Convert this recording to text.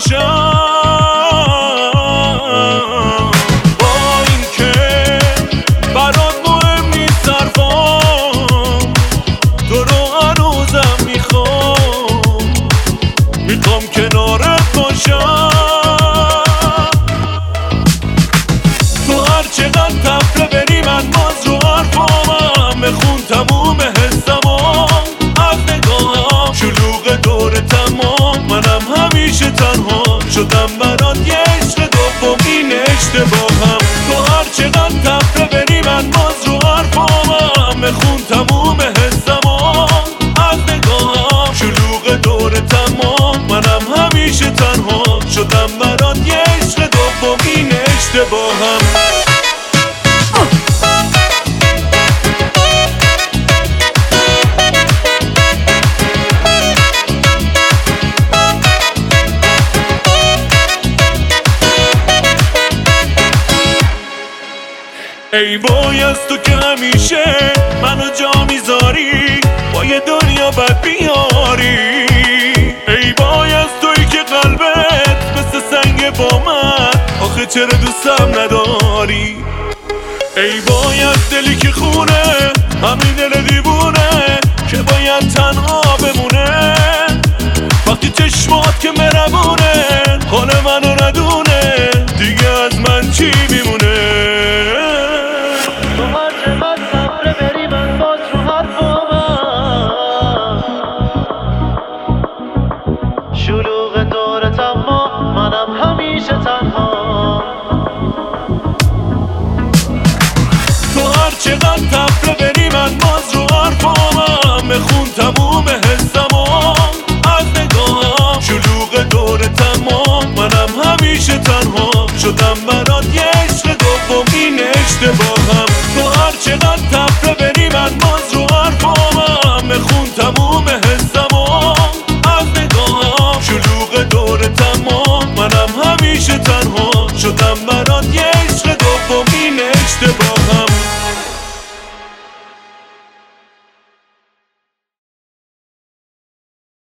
باشم. با این که برات مهم نیست حرفام، تو رو هنوزم میخوام کنارت باشم. تو هر چقدر تفره بری من باز رو حرفامم، بخون تموم حسمام از نگاهم، شلوغ دور تمام منم همیشه تنها شدم برات یه عشق دوم، این اشتباهم. تو هر چقدر تفره بری من باز رو حرفامم، بخون تموم حسمام از نگاهم، شلوغ دور تمام منم همیشه تنها شدم برات یه عشق دوم، این اشتباهم. ای وای از تو که همیشه منو جا میذاری، با یه دنیا بد بیاری. ای وای از تویی که قلبت مثل سنگ با من، آخه چرا دوستم نداری. ای وای از دلی که خونه همین دل دیوونه،